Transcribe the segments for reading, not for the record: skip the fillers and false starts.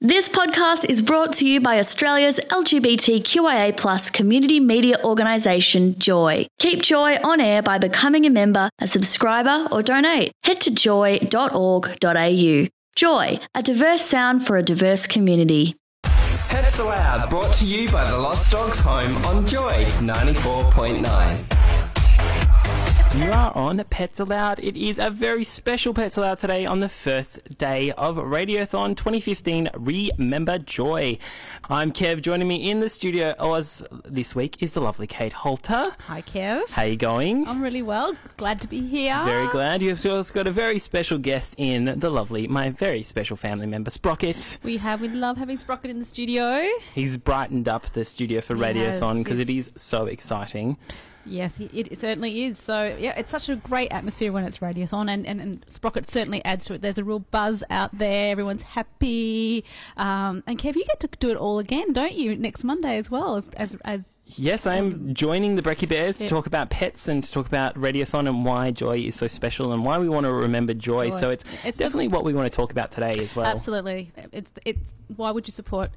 This podcast is brought to you by Australia's LGBTQIA+ community media organisation, Joy. Keep Joy on air by becoming a member, a subscriber or donate. Head to joy.org.au. Joy, a diverse sound for a diverse community. Pets Aloud, brought to you by the Lost Dogs Home on Joy 94.9. You are on Pets Aloud. It is a very special Pets Aloud today on the first day of Radiothon 2015 Remember Joy. I'm Kev. Joining me in the studio this week is the lovely Kate Holter. Hi, Kev. How you going? I'm really well. Glad to be here. Very glad. You've also got a very special guest in my very special family member, Sprocket. We love having Sprocket in the studio. He's brightened up the studio for Radiothon because it is so exciting. Yes, it certainly is. So, yeah, it's such a great atmosphere when it's Radiothon, and Sprocket certainly adds to it. There's a real buzz out there. Everyone's happy. And, Kev, you get to do it all again, don't you, next Monday as well? Yes, I am joining the Brekkie Bears to talk about pets and to talk about Radiothon and why Joy is so special and why we want to remember Joy. So it's definitely what we want to talk about today as well. Absolutely. It's why wouldn't you support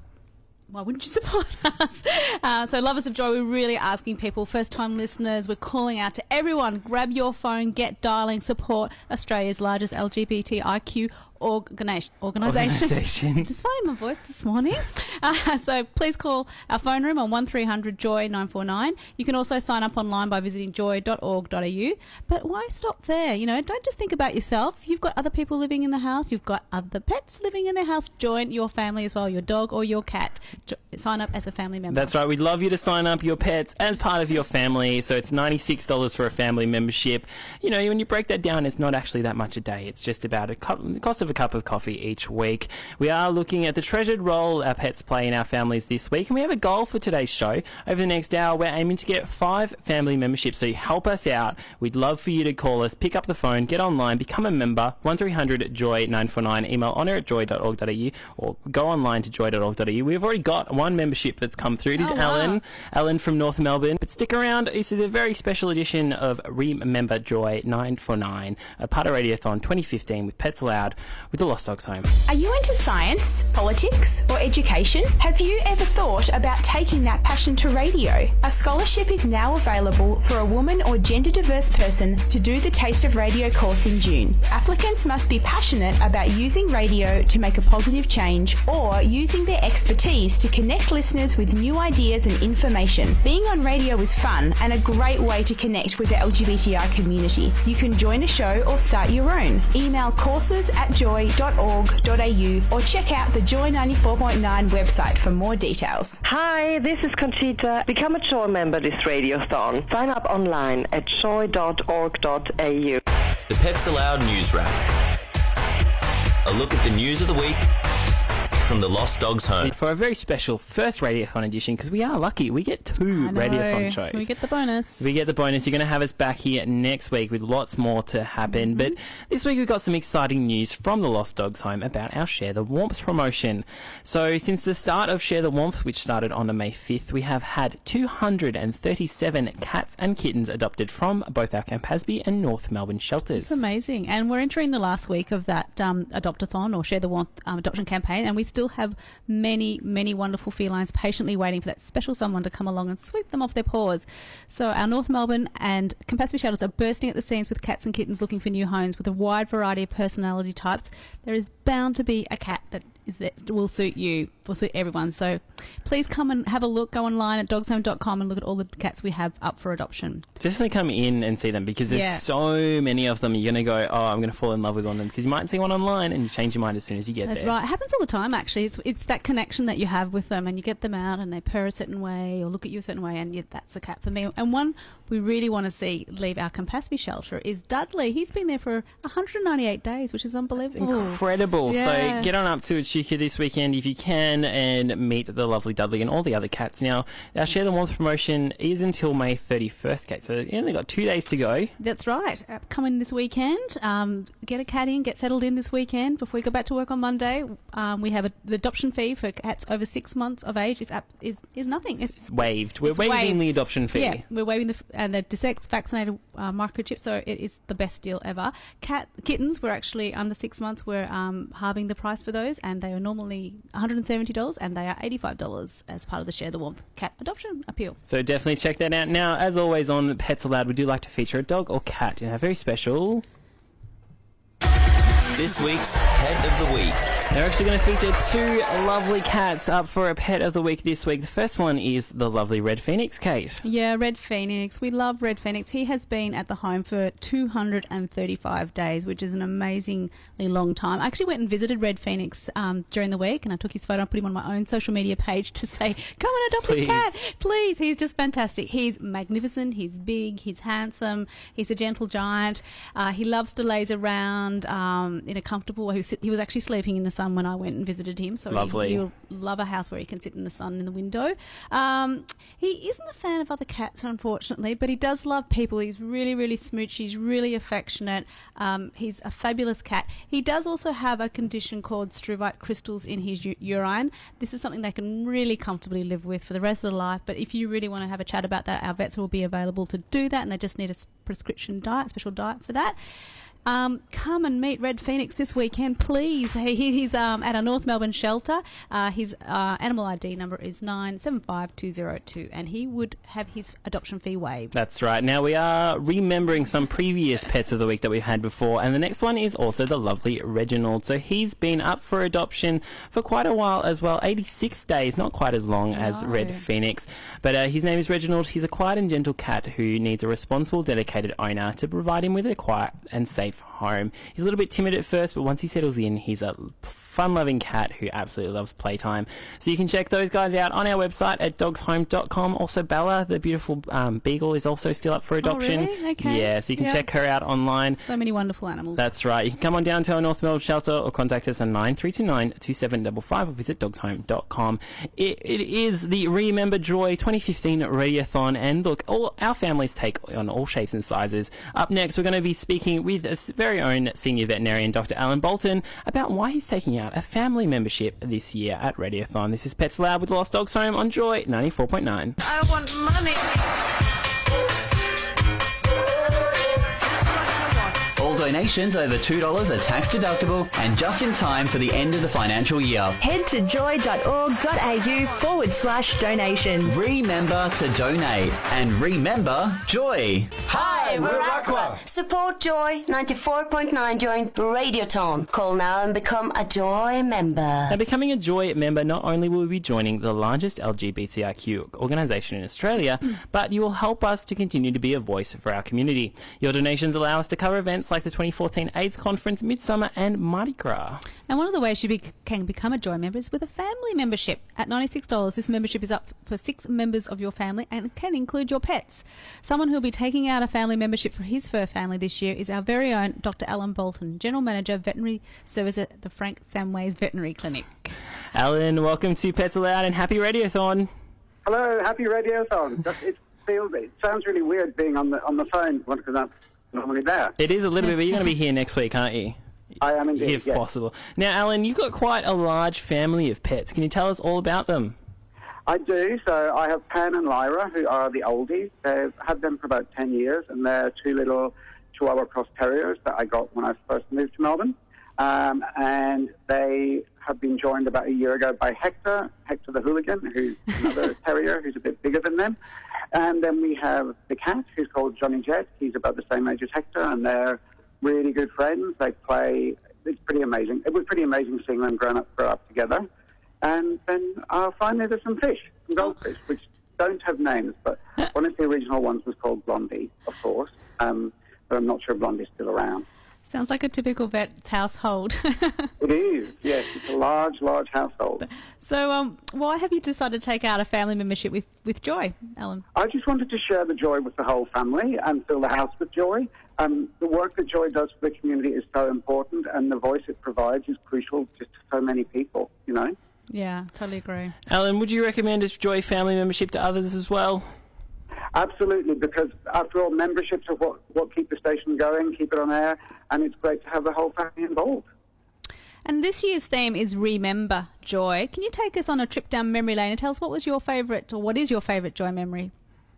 us? So Lovers of Joy, we're really asking people, first-time listeners, we're calling out to everyone, grab your phone, get dialing, support Australia's largest LGBTIQ organisation. Just finding my voice this morning. So please call our phone room on 1300 Joy 949. You can also sign up online by visiting joy.org.au. But why stop there? Don't just think about yourself. You've got other people living in the house. You've got other pets living in the house. Join your family as well, your dog or your cat. Sign up as a family member. That's right. We'd love you to sign up your pets as part of your family. So it's $96 for a family membership. When you break that down, it's not actually that much a day. It's just about the cost of a cup of coffee each week. We are looking at the treasured role our pets play in our families this week, and we have a goal for today's show. Over the next hour, we're aiming to get 5 family memberships, so help us out. We'd love for you to call us, pick up the phone, get online, become a member, 1300 Joy 949, email honour@joy.org.au, or go online to joy.org.au. We've already got one membership that's come through. It is Alan from North Melbourne. But stick around, this is a very special edition of Remember Joy 949, a part of Radiothon 2015 with Pets Aloud with the Lost Dogs Home. Are you into science, politics, or education? Have you ever thought about taking that passion to radio? A scholarship is now available for a woman or gender diverse person to do the Taste of Radio course in June. Applicants must be passionate about using radio to make a positive change or using their expertise to connect listeners with new ideas and information. Being on radio is fun and a great way to connect with the LGBTI community. You can join a show or start your own. Email courses@joy.org.au or check out the Joy 94.9 website for more details. Hi, this is Conchita. Become a Joy member this Radiothon. Sign up online at joy.org.au. The Pets Aloud News Wrap. A look at the news of the week from the Lost Dogs Home. For a very special first Radiothon edition, because we are lucky, we get 2 Radiothon shows. We get the bonus. You're going to have us back here next week with lots more to happen. But this week we've got some exciting news from the Lost Dogs Home about our Share the Warmth promotion. So since the start of Share the Warmth, which started on May 5th, we have had 237 cats and kittens adopted from both our Campaspe and North Melbourne shelters. It's amazing. And we're entering the last week of that Adopt-a-thon or Share the Warmth adoption campaign, and we still have many, many wonderful felines patiently waiting for that special someone to come along and sweep them off their paws. So our North Melbourne and Campaspe shelters are bursting at the seams with cats and kittens looking for new homes with a wide variety of personality types. There is bound to be a cat that will suit you, will suit everyone. So please come and have a look. Go online at dogshome.com and look at all the cats we have up for adoption. Definitely come in and see them because there's so many of them. You're going to go, I'm going to fall in love with one of them, because you might see one online and you change your mind as soon as you get there. That's right. It happens all the time, actually. It's that connection that you have with them, and you get them out and they purr a certain way or look at you a certain way, and that's the cat for me. And one we really want to see leave our Campaspe shelter is Dudley. He's been there for 198 days, which is unbelievable. It's incredible. Yeah. So get on up to Echuca this weekend if you can. again and meet the lovely Dudley and all the other cats. Now, our Share the Warmth promotion is until May 31st, Kate, so you only got 2 days to go. That's right. Come in this weekend. Get a cat in, get settled in this weekend before you go back to work on Monday. We have the adoption fee for cats over 6 months of age is nothing. It's waived. We're It's waiving waived. the adoption fee. Yeah, we're waiving the sex vaccinated microchip, so it is the best deal ever. Kittens, we're actually under 6 months. We're halving the price for those, and they are normally $170, and they are $85 as part of the Share the Warmth cat adoption appeal. So definitely check that out. Now, as always on Pets Allowed, we do like to feature a dog or cat in a very special... This week's Pet of the Week. They're actually going to feature 2 lovely cats up for a Pet of the Week this week. The first one is the lovely Red Phoenix, Kate. Yeah, Red Phoenix. We love Red Phoenix. He has been at the home for 235 days, which is an amazingly long time. I actually went and visited Red Phoenix during the week, and I took his photo and put him on my own social media page to say, come and adopt this cat. Please. He's just fantastic. He's magnificent. He's big. He's handsome. He's a gentle giant. He loves to laze around in a comfortable way. He was actually sleeping in the sun when I went and visited him. So lovely. He'll love a house where he can sit in the sun in the window. He isn't a fan of other cats, unfortunately, but he does love people. He's really, really smoochy. He's really affectionate. He's a fabulous cat. He does also have a condition called struvite crystals in his urine. This is something they can really comfortably live with for the rest of their life. But if you really want to have a chat about that, our vets will be available to do that, and they just need a prescription diet, special diet for that. Come and meet Red Phoenix this weekend, please. He's at our North Melbourne shelter. His animal ID number is 975202, and he would have his adoption fee waived. That's right. Now, we are remembering some previous Pets of the Week that we've had before, and the next one is also the lovely Reginald. So he's been up for adoption for quite a while as well, 86 days, not quite as long as Red Phoenix. But his name is Reginald. He's a quiet and gentle cat who needs a responsible, dedicated owner to provide him with a quiet and safe home. He's a little bit timid at first, but once he settles in, he's a fun-loving cat who absolutely loves playtime. So you can check those guys out on our website at dogshome.com. Also, Bella, the beautiful beagle, is also still up for adoption. Oh, really? Okay. Yeah, so you can check her out online. So many wonderful animals. That's right. You can come on down to our North Melbourne shelter or contact us on 9329 2755 or visit dogshome.com. It is the Remember Joy 2015 Radiothon, and look, all our families take on all shapes and sizes. Up next, we're going to be speaking with a very own senior veterinarian, Dr. Alan Bolton, about why he's taking out a family membership this year at Radiothon. This is Pets Loud with Lost Dogs Home on Joy 94.9. I want money. All donations over $2 are tax deductible and just in time for the end of the financial year. Head to joy.org.au/donations. Remember to donate and remember Joy. Hi, we're Aqua. Support Joy 94.9 during Radiothon. Call now and become a Joy member. Now, becoming a Joy member, not only will we be joining the largest LGBTIQ organisation in Australia, but you will help us to continue to be a voice for our community. Your donations allow us to cover events like the 2014 AIDS Conference, Midsummer and Mardi Gras. And one of the ways you can become a Joy member is with a family membership. At $96, this membership is up for 6 members of your family and can include your pets. Someone who will be taking out a family membership for his fur family this year is our very own Dr. Alan Bolton, General Manager, Veterinary Service at the Frank Samways Veterinary Clinic. Alan, welcome to Pets Allowed and happy Radiothon. Hello, happy Radiothon. It sounds really weird being on the phone because I'm normally there. It is a little bit, but you're going to be here next week, aren't you? I am indeed, if yes. possible. Now, Alan, you've got quite a large family of pets. Can you tell us all about them? I do. So I have Pan and Lyra, who are the oldies. They've had them for about 10 years, and they're 2 little Chihuahua Cross Terriers that I got when I first moved to Melbourne. And they have been joined about a year ago by Hector the Hooligan, who's another terrier who's a bit bigger than them. And then we have the cat, who's called Johnny Jet. He's about the same age as Hector, and they're really good friends. They play. It's pretty amazing. It was pretty amazing seeing them grow up together. And then finally there's some fish, some goldfish, which don't have names, but one of the original ones was called Blondie, of course. But I'm not sure Blondie's still around. Sounds like a typical vet's household. It is, yes. It's a large household. So why have you decided to take out a family membership with Joy, Alan? I just wanted to share the joy with the whole family and fill the house with joy. The work that Joy does for the community is so important, and the voice it provides is crucial just to so many people, you know? Yeah, totally agree. Alan, would you recommend a Joy family membership to others as well? Absolutely, because after all, memberships are what keep the station going, keep it on air, and it's great to have the whole family involved. And this year's theme is Remember Joy. Can you take us on a trip down memory lane and tell us what is your favourite Joy memory?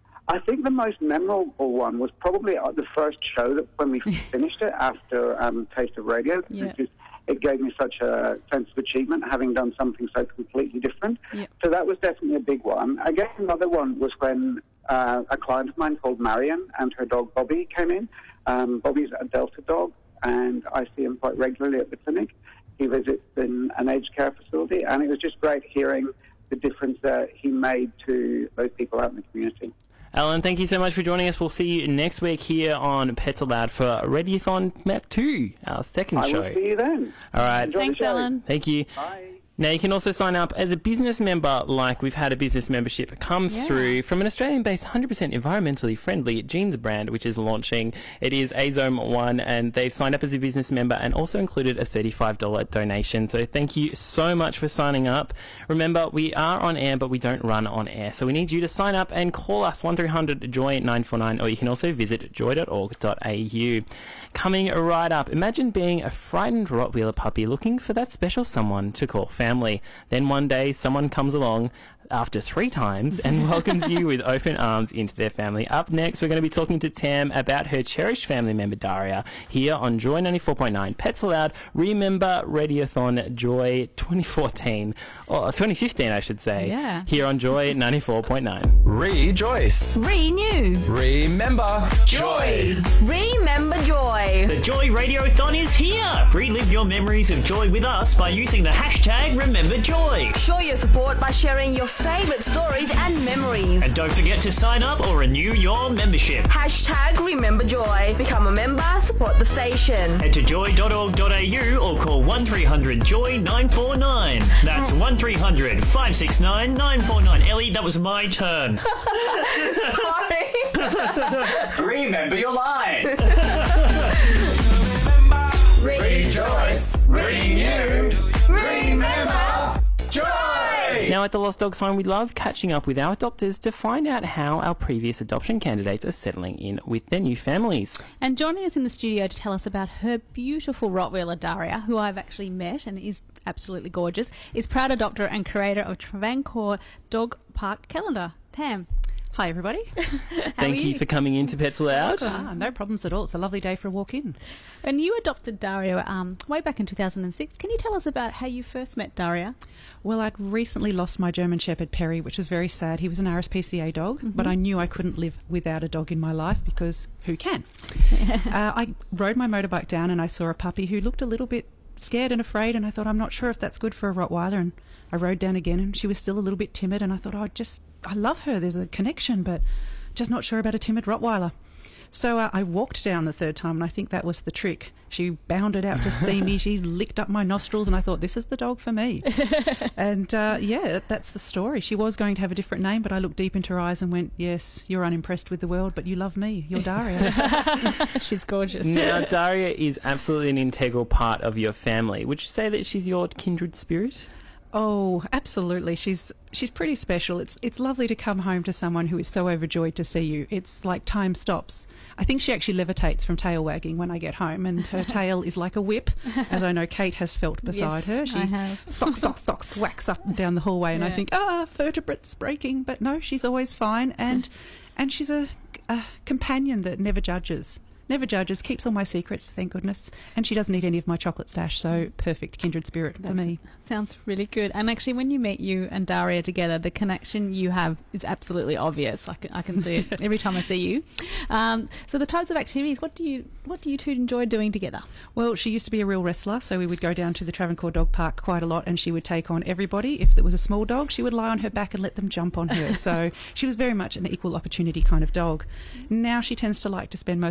I think the most memorable one was probably the first show that when we finished it after Taste of Radio. Yeah. It gave me such a sense of achievement, having done something so completely different. Yep. So that was definitely a big one. I guess another one was when a client of mine called Marion and her dog Bobby came in. Bobby's a Delta dog, and I see him quite regularly at the clinic. He visits in an aged care facility, and it was just great hearing the difference that he made to those people out in the community. Alan, thank you so much for joining us. We'll see you next week here on Pets Aloud for Radiothon Mac 2, our second show. I will see you then. All right. Enjoy Thanks, the show. Alan. Thank you. Bye. Now, you can also sign up as a business member, like we've had a business membership come through from an Australian-based 100% environmentally friendly jeans brand, which is launching. It is Azome One, and they've signed up as a business member and also included a $35 donation. So thank you so much for signing up. Remember, we are on air, but we don't run on air. So we need you to sign up and call us 1300-JOY-949, or you can also visit joy.org.au. Coming right up, imagine being a frightened Rottweiler puppy looking for that special someone to call family. Then one day someone comes along after 3 times and welcomes you with open arms into their family. Up next, we're going to be talking to Tam about her cherished family member Daria here on Joy 94.9 Pets Aloud. Remember Radiothon Joy 2014 or 2015, I should say. Yeah. Here on Joy 94.9. Rejoice. Renew. Remember Joy. Remember Joy. The Joy Radiothon is here. Relive your memories of joy with us by using the hashtag #RememberJoy. Show your support by sharing your favourite stories and memories. And don't forget to sign up or renew your membership. Hashtag Remember Joy. Become a member, support the station. Head to joy.org.au or call 1300-JOY-949. That's 1300-569-949. Ellie, that was my turn. Sorry. Remember your lines. Rejoice. Renew. Remember Joy. Now at the Lost Dogs Home, we love catching up with our adopters to find out how our previous adoption candidates are settling in with their new families. And joining us in the studio to tell us about her beautiful Rottweiler Daria, who I've actually met and is absolutely gorgeous, is proud adopter and creator of Travancore Dog Park Calendar, Tam. Hi, everybody. Thank you for coming into Pets Aloud. No problems at all. It's a lovely day for a walk in. And you adopted Daria way back in 2006. Can you tell us about how you first met Daria? Well, I'd recently lost my German Shepherd, Perry, which was very sad. He was an RSPCA dog, but I knew I couldn't live without a dog in my life because who can? I rode my motorbike down and I saw a puppy who looked a little bit scared and afraid, and I thought, I'm not sure if that's good for a Rottweiler. And I rode down again and she was still a little bit timid, and I thought, I love her, there's a connection, but just not sure about a timid Rottweiler. So I walked down the third time, and I think that was the trick. She bounded out to see me, she licked up my nostrils, and I thought, this is the dog for me. And that's the story. She was going to have a different name, but I looked deep into her eyes and went, yes, you're unimpressed with the world, but you love me, you're Daria. She's gorgeous. Now, Daria is absolutely an integral part of your family. Would you say that she's your kindred spirit? Oh, absolutely. She's pretty special. It's lovely to come home to someone who is so overjoyed to see you. It's like time stops. I think she actually levitates from tail wagging when I get home, and her tail is like a whip, as I know Kate has felt beside her. She thocks, whacks up and down the hallway, and I think, vertebrates breaking. But no, she's always fine, and she's a companion that never judges. Keeps all my secrets, thank goodness. And she doesn't eat any of my chocolate stash, so perfect kindred spirit for me. Sounds really good. And actually, when you meet you and Daria together, the connection you have is absolutely obvious. I can see it every time I see you. So the types of activities, what do you two enjoy doing together? Well, she used to be a real wrestler, so we would go down to the Travancore Dog Park quite a lot, and she would take on everybody. If there was a small dog, she would lie on her back and let them jump on her. So she was very much an equal opportunity kind of dog. Now she tends to like to spend most of her time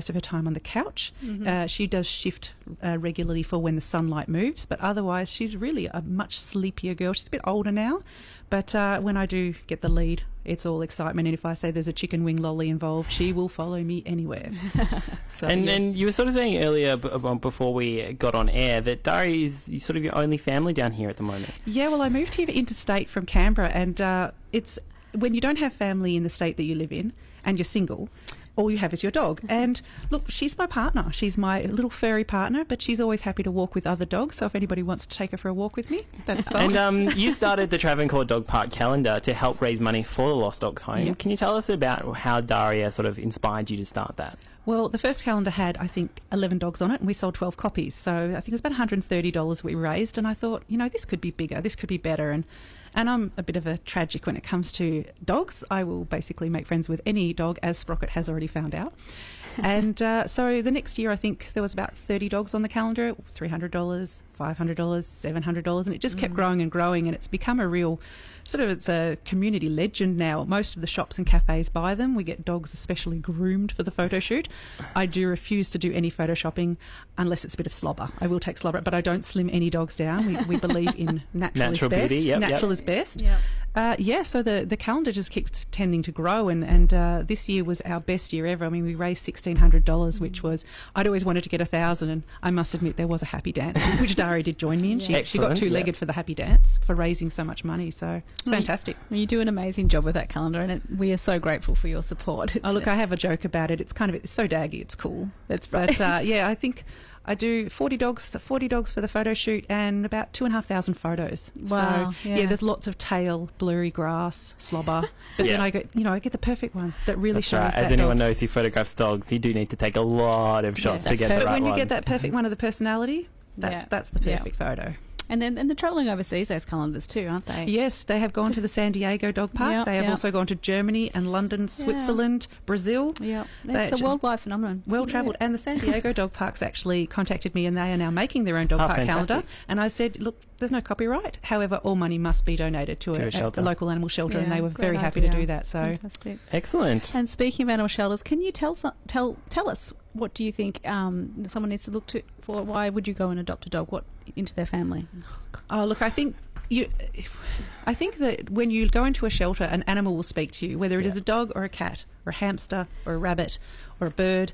time on the couch. She does shift regularly for when the sunlight moves, but otherwise she's really a much sleepier girl. She's a bit older now, but when I do get the lead, it's all excitement. And if I say there's a chicken wing lolly involved, she will follow me anywhere. So, and you were sort of saying earlier before we got on air that Dari is sort of your only family down here at the moment. Yeah, well, I moved here interstate from Canberra, and it's when you don't have family in the state that you live in and you're single, all you have is your dog. And look, she's my partner. She's my little furry partner, but she's always happy to walk with other dogs. So if anybody wants to take her for a walk with me, that's fine. And you started the Travancore Dog Park calendar to help raise money for the Lost Dogs Home. Yep. Can you tell us about how Daria sort of inspired you to start that? Well, the first calendar had, I think, 11 dogs on it, and we sold 12 copies. So I think it was about $130 we raised, and I thought, this could be bigger, this could be better. And I'm a bit of a tragic when it comes to dogs. I will basically make friends with any dog, as Sprocket has already found out. And so the next year, I think there was about 30 dogs on the calendar, $300, $500, $700, and it just kept growing and growing, and it's become a real it's a community legend now. Most of the shops and cafes buy them. We get dogs especially groomed for the photo shoot. I do refuse to do any photoshopping unless it's a bit of slobber. I will take slobber, but I don't slim any dogs down. We believe in natural is best. Beauty, yep, natural is best. So the calendar just keeps tending to grow, and this year was our best year ever. I mean, we raised $1,600, which was, I'd always wanted to get 1,000, and I must admit there was a happy dance, which Dari did join me in. She got two-legged for the happy dance for raising so much money, so it's fantastic. You do an amazing job with that calendar, and we are so grateful for your support. Look, I have a joke about it. It's it's so daggy, it's cool. But I think I do 40 dogs for the photo shoot and about 2,500 photos. Wow. So there's lots of tail, blurry grass, slobber. But then I get the perfect one that really shows right. that As anyone knows who photographs dogs, you do need to take a lot of shots to get the right one. But when you get that perfect one of the personality, that's the perfect photo. And then they're travelling overseas, those calendars too, aren't they? Yes, they have gone to the San Diego Dog Park. They have also gone to Germany and London, Switzerland, Brazil. Yeah, it's a worldwide phenomenon. Well-travelled. And the San Diego Dog Parks actually contacted me, and they are now making their own dog park calendar. And I said, look, there's no copyright. However, all money must be donated to a local animal shelter, and they were very happy to do that. So fantastic. Excellent. And speaking of animal shelters, can you tell us, what do you think someone needs to look to for? Why would you go and adopt a dog? What into their family? Oh, look, I think that when you go into a shelter, an animal will speak to you, whether it is a dog or a cat or a hamster or a rabbit or a bird.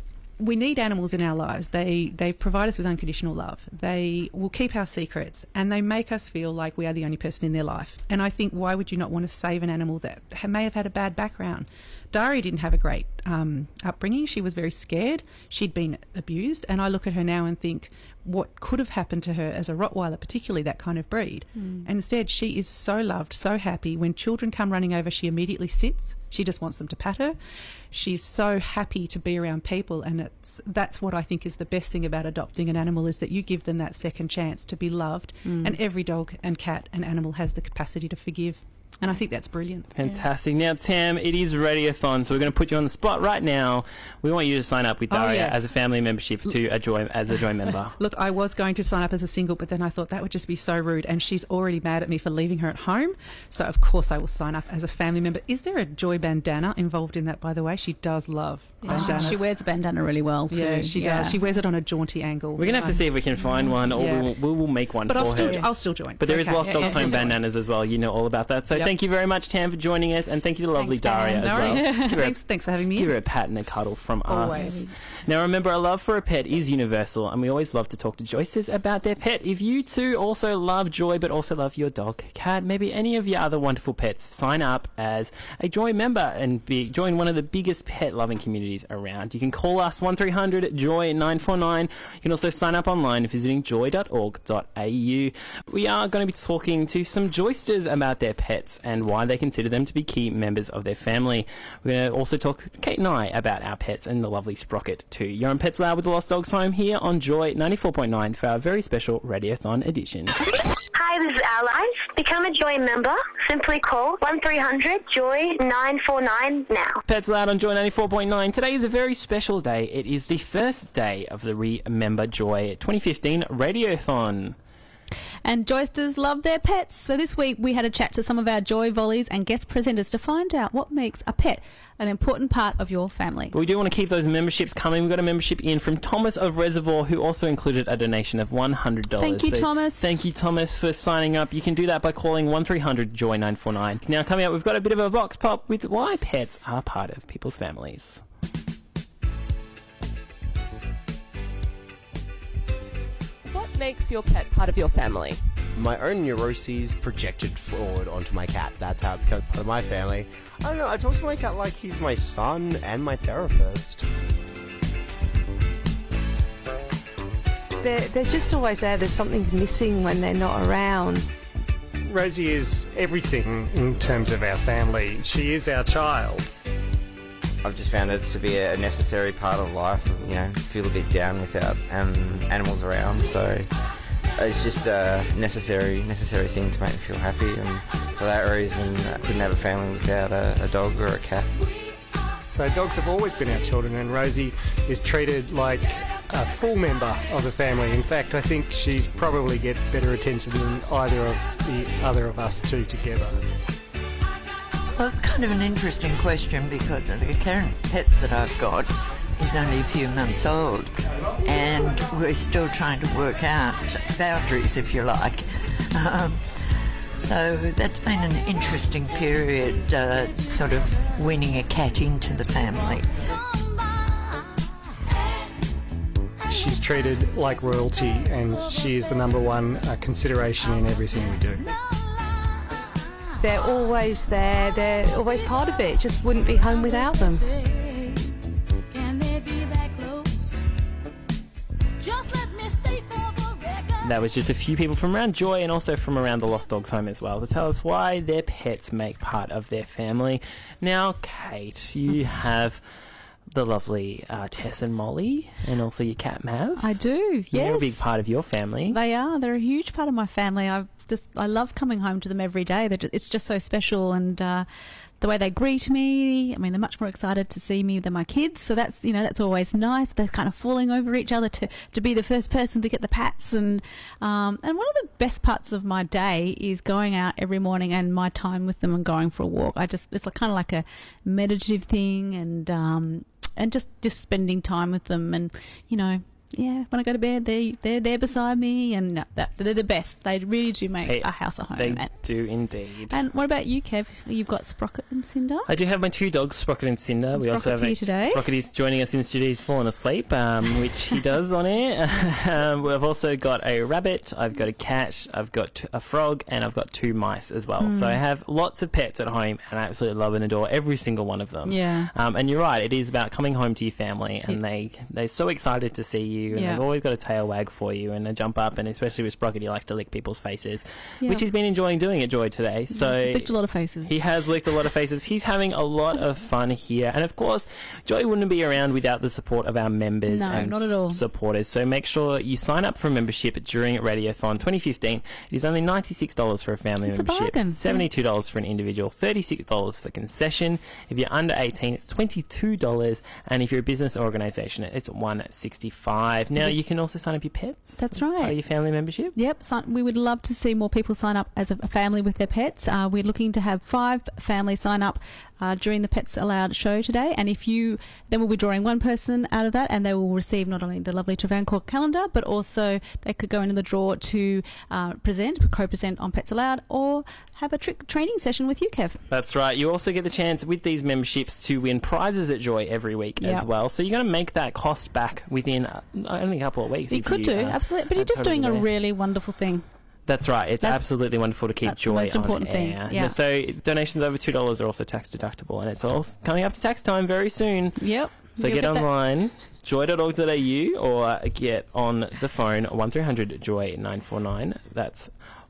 We need animals in our lives. They provide us with unconditional love. They will keep our secrets, and they make us feel like we are the only person in their life. And I think, why would you not want to save an animal that may have had a bad background? Dari didn't have a great upbringing. She was very scared. She'd been abused. And I look at her now and think, what could have happened to her as a Rottweiler, particularly that kind of breed. And instead, she is so loved, so happy. When children come running over, she immediately sits. She just wants them to pat her. She's so happy to be around people, and that's what I think is the best thing about adopting an animal, is that you give them that second chance to be loved. And every dog and cat and animal has the capacity to forgive. And I think that's brilliant. Fantastic. Now, Tam, it is Radiothon, so we're going to put you on the spot right now. We want you to sign up with Daria as a family membership to a Joy member. Look, I was going to sign up as a single, but then I thought that would just be so rude, and she's already mad at me for leaving her at home. So, of course, I will sign up as a family member. Is there a Joy bandana involved in that, by the way? She does love bandanas. She wears a bandana really well, too. Yeah, she does. She wears it on a jaunty angle. We're going to have to see if we can find one, or we will make one for her. I'll still join. But there is Lost Dogs Home bandanas as well. You know all about that. So thank you very much, Tam, for joining us, and thank you to lovely Daria as well. Thanks for having me. Give her a pat and a cuddle from Always. us. Now, remember, a love for a pet is universal, and we always love to talk to Joyces about their pet. If you too also love Joy, but also love your dog, cat, maybe any of your other wonderful pets, sign up as a Joy member and join one of the biggest pet-loving communities around. You can call us 1300 Joy 949. You can also sign up online visiting joy.org.au. We are going to be talking to some Joysters about their pets and why they consider them to be key members of their family. We're going to also talk, Kate and I, about our pets and the lovely Sprocket too. You're on Pets Loud with the Lost Dogs Home here on Joy 94.9 for our very special Radiothon edition. Hi, this is Allies. Become a Joy member. Simply call 1300 Joy 949 now. Pets Loud on Joy 94.9. Today is a very special day. It is the first day of the Remember Joy 2015 Radiothon. And Joysters love their pets. So this week we had a chat to some of our Joy Volleys and guest presenters to find out what makes a pet an important part of your family. But we do want to keep those memberships coming. We've got a membership in from Thomas of Reservoir, who also included a donation of $100. Thank you, Thomas. Thank you, Thomas, for signing up. You can do that by calling 1300-JOY-949. Now, coming up, we've got a bit of a vox pop with why pets are part of people's families. What makes your pet part of your family? My own neuroses projected forward onto my cat. That's how it becomes part of my family. I don't know, I talk to my cat like he's my son and my therapist. They're just always there. There's something missing when they're not around. Rosie is everything in terms of our family. She is our child. I've just found it to be a necessary part of life. You know, feel a bit down without animals around, so it's just a necessary thing to make me feel happy, and for that reason I couldn't have a family without a dog or a cat. So dogs have always been our children, and Rosie is treated like a full member of the family. In fact, I think she probably gets better attention than either of the other of us two together. Well, it's kind of an interesting question because the current pet that I've got is only a few months old, and we're still trying to work out boundaries, if you like. So that's been an interesting period, sort of winning a cat into the family. She's treated like royalty, and she is the number one consideration in everything we do. They're always there. They're always part of it. Just wouldn't be home without them. That was just a few people from around Joy and also from around the Lost Dogs home as well to tell us why their pets make part of their family. Now, Kate, you have the lovely Tess and Molly, and also your cat Mav. I do, yes. They're a big part of your family. They are. They're a huge part of my family. I love coming home to them every day. It's just so special, and the way they greet me. I mean, they're much more excited to see me than my kids, so that's always nice. They're kind of falling over each other to be the first person to get the pats, and one of the best parts of my day is going out every morning and my time with them and going for a walk. It's kind of like a meditative thing, and just spending time with them, and when I go to bed, they're there beside me, and they're the best. They really do make a house a home. They do indeed. And what about you, Kev? You've got Sprocket and Cinder. I do have my two dogs, Sprocket and Cinder. And we also have here today. Sprocket is joining us in studio. He's fallen asleep, which he does on air. We've also got a rabbit. I've got a cat. I've got a frog, and I've got two mice as well. So I have lots of pets at home, and I absolutely love and adore every single one of them. Yeah. And you're right. It is about coming home to your family, and they're so excited to see you, and they've always got a tail wag for you and a jump up, and especially with Sprocket, he likes to lick people's faces, which he's been enjoying doing at Joy today. So he's licked a lot of faces. He has licked a lot of faces. He's having a lot of fun here, and of course, Joy wouldn't be around without the support of our members and not at all. supporters. So make sure you sign up for a membership during Radiothon 2015. It is only $96 for a family membership, $72 for an individual, $36 for concession. If you're under 18, it's $22, and if you're a business or organisation, it's $165. Now you can also sign up your pets. That's right. Part of your family membership. Yep. We would love to see more people sign up as a family with their pets. We're looking to have 5 families sign up during the Pets Allowed show today, and then we'll be drawing one person out of that, and they will receive not only the lovely Travancore calendar, but also they could go into the draw to co-present on Pets Allowed, or have a training session with you, Kev. That's right. You also get the chance with these memberships to win prizes at Joy every week as well. So you're going to make that cost back within only a couple of weeks. You could do, absolutely. But you're just doing a really wonderful thing. That's right. It's absolutely wonderful to keep Joy on air. That's the most important thing. Yeah. So donations over $2 are also tax deductible, and it's all coming up to tax time very soon. Yep. So get online, joy.org.au, or get on the phone 1300-JOY-949. That's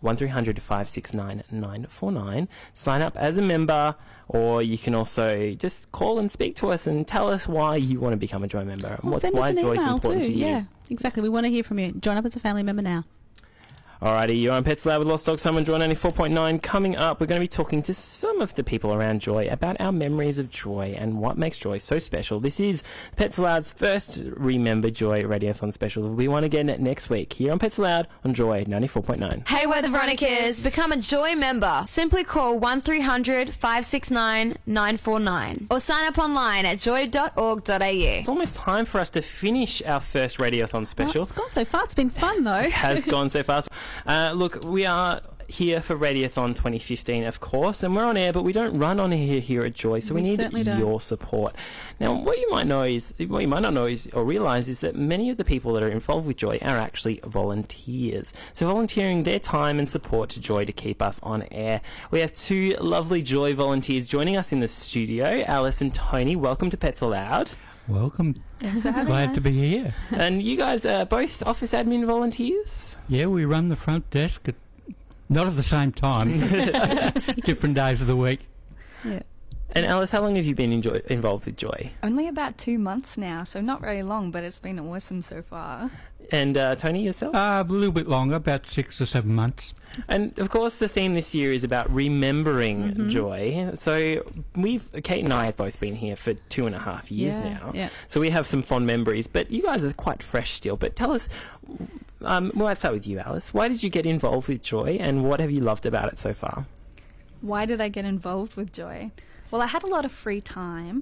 1300-569-949. Sign up as a member, or you can also just call and speak to us and tell us why you want to become a Joy member and why Joy is important to you. Yeah, exactly. We want to hear from you. Join up as a family member now. Alrighty, you're on Pets Loud with Lost Dogs Home on Joy 94.9. Coming up, we're going to be talking to some of the people around Joy about our memories of Joy and what makes Joy so special. This is Pets Loud's first Remember Joy Radiothon special. We'll be one again next week here on Pets Loud on Joy 94.9. Hey, we're the Veronicas. Become a Joy member. Simply call 1300 569 949 or sign up online at joy.org.au. It's almost time for us to finish our first Radiothon special. It's gone so fast. It's been fun, though. It has gone so fast. Look, we are here for Radiothon 2015, of course, and we're on air, but we don't run on air here at Joy, so we need your support. Now, what you might not know is or realise is that many of the people that are involved with Joy are actually volunteers. So volunteering their time and support to Joy to keep us on air. We have two lovely Joy volunteers joining us in the studio, Alice and Tony. Welcome to Pets Aloud. Welcome. Thanks for having Glad us. to be here. And you guys are both office admin volunteers? Yeah, we run the front desk not at the same time. Different days of the week. Yeah. And Alice, how long have you been involved with Joy? Only about 2 months now, so not very long, but it's been awesome so far. And Tony, yourself? A little bit longer, about 6 or 7 months. And of course, the theme this year is about remembering Joy. So Kate and I have both been here for 2.5 years now. Yeah. So we have some fond memories. But you guys are quite fresh still. But tell us, let's start with you, Alice. Why did you get involved with Joy, and what have you loved about it so far? Why did I get involved with Joy? Well, I had a lot of free time.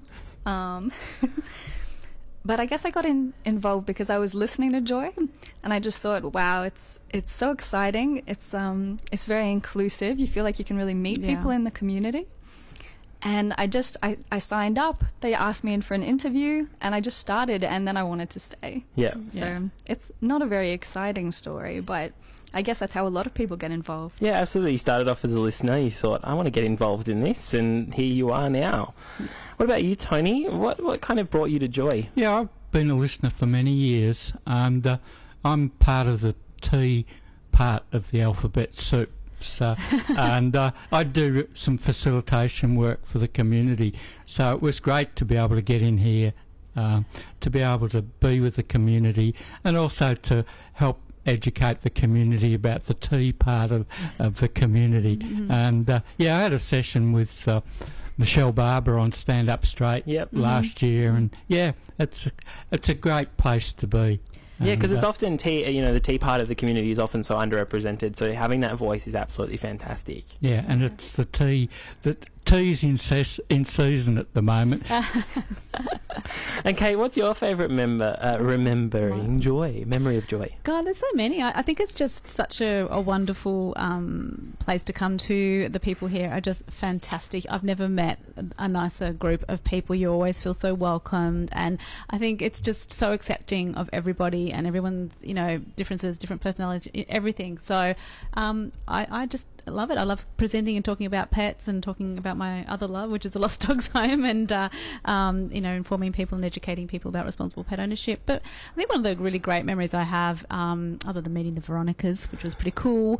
But I guess I got involved because I was listening to Joy, and I just thought, wow, it's so exciting. It's very inclusive. You feel like you can really meet people in the community. And I signed up. They asked me in for an interview, and I just started, and then I wanted to stay. Yeah. So it's not a very exciting story, but I guess that's how a lot of people get involved. Yeah, absolutely. You started off as a listener. You thought, I want to get involved in this, and here you are now. What about you, Tony? What kind of brought you to Joy? Yeah, I've been a listener for many years, and I'm part of the T part of the alphabet soup. So, and I do some facilitation work for the community. So it was great to be able to get in here, to be able to be with the community, and also to help educate the community about the T part of the community. And I had a session with Michelle Barber on Stand Up Straight last year, and it's a great place to be. Yeah, because it's often the T part of the community is often so underrepresented. So having that voice is absolutely fantastic. Yeah, and it's the tea. The tea's in season at the moment. And Kate, what's your favourite remembering Joy, memory of Joy? God, there's so many. I think it's just such a wonderful place to come to. The people here are just fantastic. I've never met a nicer group of people. You always feel so welcomed, and I think it's just so accepting of everybody and everyone's, differences, different personalities, everything. So I just love it. I love presenting and talking about pets and talking about my other love, which is the Lost Dogs Home, and informing people and educating people about responsible pet ownership. But I think one of the really great memories I have, other than meeting the Veronicas, which was pretty cool,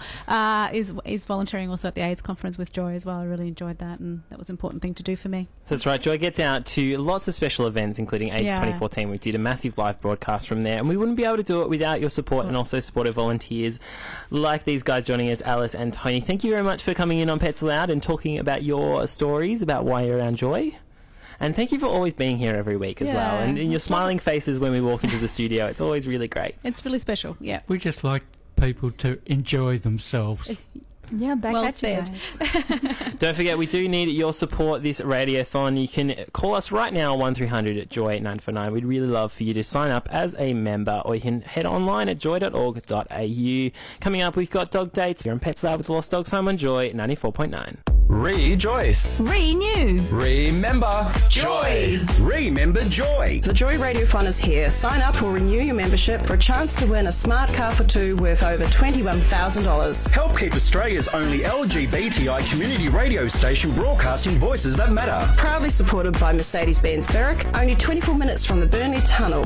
is volunteering also at the AIDS conference with Joy as well. I really enjoyed that, and that was an important thing to do for me. That's right. Joy gets out to lots of special events, including AIDS 2014. We did a massive live broadcast from there, and we wouldn't be able to do it without your support and also support of volunteers like these guys joining us, Alice and Tony. Thank you very much for coming in on Pets Aloud and talking about your stories about why you're around Joy. And thank you for always being here every week as well. And your smiling faces when we walk into the studio, it's always really great. It's really special, yeah. We just like people to enjoy themselves. Yeah, back well at you said. guys. Don't forget, we do need your support this radiothon. You can call us right now, 1300 at Joy 8949. We'd really love for you to sign up as a member, or you can head online at joy.org.au. Coming up, we've got dog dates here on Pets Loud with the Lost Dogs Home on Joy 94.9. Rejoice. Renew. Remember Joy. Remember Joy. The Joy Radiothon is here. Sign up or renew your membership for a chance to win a smart car for two worth over $21,000. Help keep Australia's only LGBTI community radio station broadcasting voices that matter. Proudly supported by Mercedes-Benz Berwick, only 24 minutes from the Burnley Tunnel,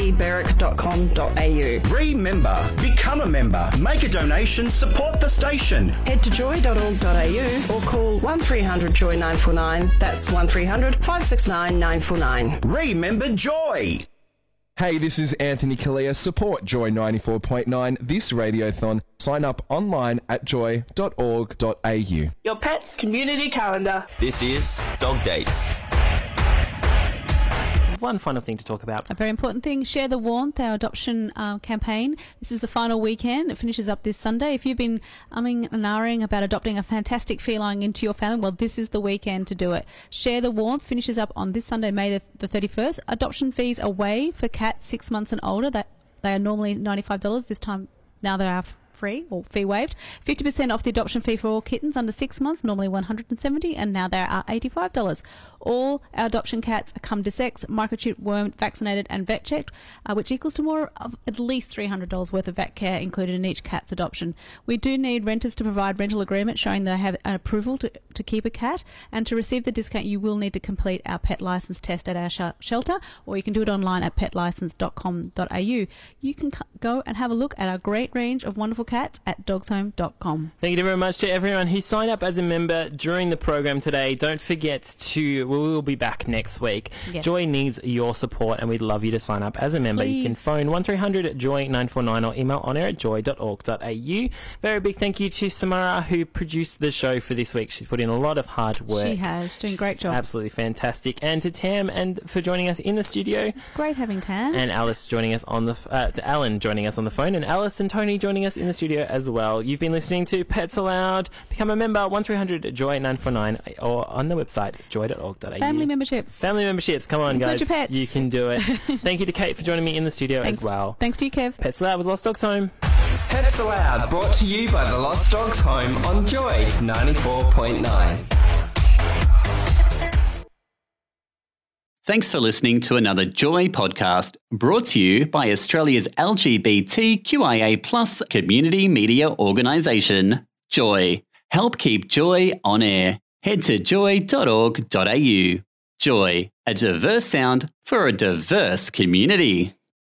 mbberwick.com.au. Remember, become a member, make a donation, support the station. Head to joy.org.au or call 1300 Joy 949. That's 1300 569 949. Remember Joy. Hey, this is Anthony Kalia. Support Joy 94.9 this radiothon. Sign up online at joy.org.au. Your pet's community calendar. This is Dog Dates. One final thing to talk about. A very important thing, Share the Warmth, our adoption campaign. This is the final weekend. It finishes up this Sunday. If you've been umming and ahhing about adopting a fantastic feline into your family, well, this is the weekend to do it. Share the Warmth finishes up on this Sunday, May the 31st. Adoption fees are waived for cats 6 months and older. They are normally $95. This time, now they are free or fee waived. 50% off the adoption fee for all kittens under 6 months, normally $170, and now they are $85. All our adoption cats come desexed, microchipped, wormed, vaccinated and vet checked, which equals to more of at least $300 worth of vet care included in each cat's adoption. We do need renters to provide rental agreement showing they have an approval to keep a cat, and to receive the discount you will need to complete our pet licence test at our shelter, or you can do it online at petlicence.com.au. You can go and have a look at our great range of wonderful cats at dogshome.com. Thank you very much to everyone who signed up as a member during the program today. Don't forget we will be back next week. Yes. Joy needs your support, and we'd love you to sign up as a member. Please. You can phone 1300 Joy 949 or email onair@joy.org.au. Very big thank you to Samara, who produced the show for this week. She's put in a lot of hard work. She has. Doing a great job. Absolutely fantastic. And to Tam and for joining us in the studio. It's great having Tam. And Alice joining us on Alan joining us on the phone, and Alice and Tony joining us in the studio as well. You've been listening to Pets Aloud. Become a member, 1300 Joy 949, or on the website joy.org.au. Family memberships. Come on, Include guys. your pets. You can do it. Thank you to Kate for joining me in the studio as well. Thanks to you, Kev. Pets Aloud with Lost Dogs Home. Pets Aloud, brought to you by the Lost Dogs Home on Joy 94.9. Thanks for listening to another Joy podcast, brought to you by Australia's LGBTQIA+ community media organisation, Joy. Help keep Joy on air. Head to joy.org.au. Joy, a diverse sound for a diverse community.